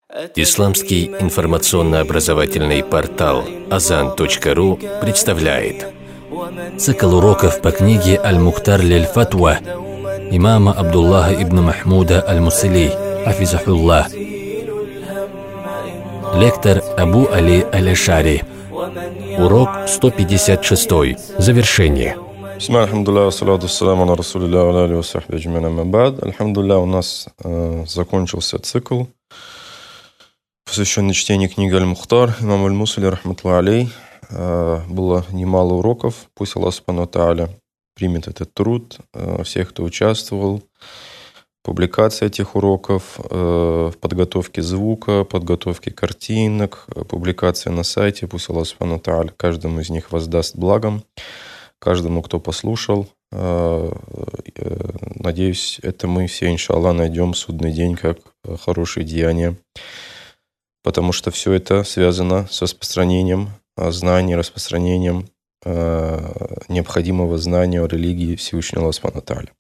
Исламский информационно-образовательный портал Azan.ru представляет цикл уроков по книге «Аль-Мухтар лиль-Фатва» имама Абдуллаха ибн Махмуда аль-Мусили, хафизахуллах. Лектор Абу Али Аль-Ашари. Урок 156. Завершение. Альхамдулилля, у нас закончился цикл, посвященный чтению книги Аль-Мухтар, имам Аль-Мусили, рахматуллах алей. Было немало уроков. Пусть Аллах субхану ва тааля примет этот труд всех, кто участвовал, публикация этих уроков, в подготовке звука, подготовке картинок, публикация на сайте. Пусть Аллах субхану ва тааля каждому из них воздаст благом, каждому, кто послушал. Надеюсь, это мы все, иншаллах, найдем в судный день как хорошие деяния, потому что все это связано с распространением знаний, распространением необходимого знания о религии Всевышнего Аллаха субхану ва тааля.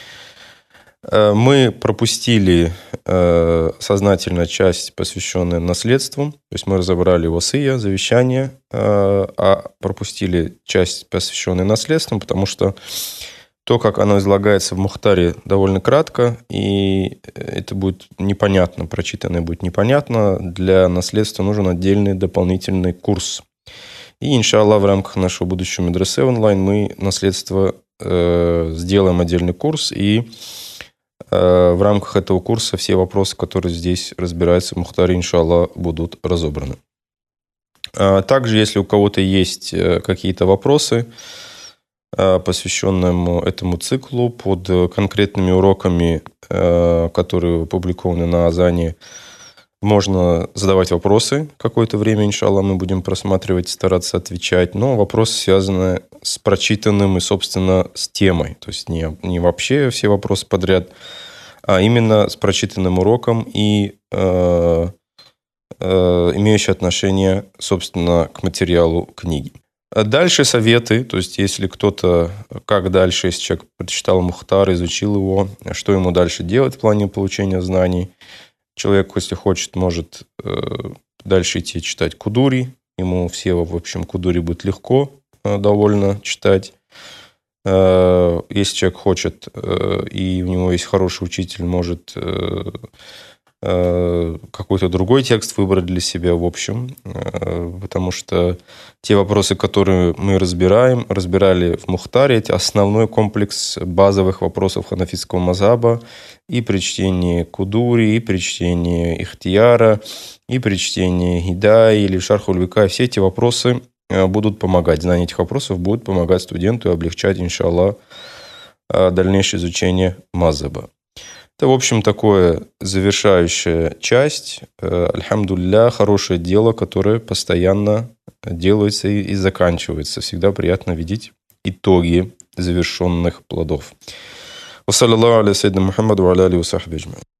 Мы пропустили сознательно часть, посвященную наследству. То есть мы разобрали васия, завещание, а пропустили часть, посвященную наследству, потому что то, как оно излагается в Мухтаре, довольно кратко, и это будет непонятно, прочитанное будет непонятно. Для наследства нужен отдельный дополнительный курс. И, иншаллах, в рамках нашего будущего медресе онлайн мы наследство сделаем отдельный курс, и в рамках этого курса все вопросы, которые здесь разбираются в Мухтаре, иншаллах, будут разобраны. Также, если у кого-то есть какие-то вопросы, посвященные этому циклу, под конкретными уроками, которые опубликованы на Азане, можно задавать вопросы. Какое-то время, иншаллах, мы будем просматривать, стараться отвечать. Но вопросы связаны с прочитанным и, собственно, с темой. То есть не вообще все вопросы подряд, а именно с прочитанным уроком и имеющие отношение, собственно, к материалу книги. Дальше советы. То есть если кто-то, как дальше, если человек прочитал Мухтар, изучил его, что ему дальше делать в плане получения знаний. Человек, если хочет, может дальше идти читать Кудури. Ему все, в общем, Кудури будет легко довольно читать. Если человек хочет, и у него есть хороший учитель, может какой-то другой текст выбрать для себя, в общем. Потому что те вопросы, которые мы разбирали в Мухтаре, это основной комплекс базовых вопросов ханафитского мазхаба. И при чтении Кудури, и при чтении Ихтияра, и при чтении Гидай или Шархуль Вика. Все эти вопросы будут помогать. Знание этих вопросов будет помогать студенту и облегчать, иншаллах, дальнейшее изучение мазхаба. Это, в общем, такое завершающая часть. Альхамдулилля, хорошее дело, которое постоянно делается и заканчивается. Всегда приятно видеть итоги завершенных плодов. Ва саллаллаху аля саййидина Мухаммаду ва аля алихи ва сахбихи аджмаин.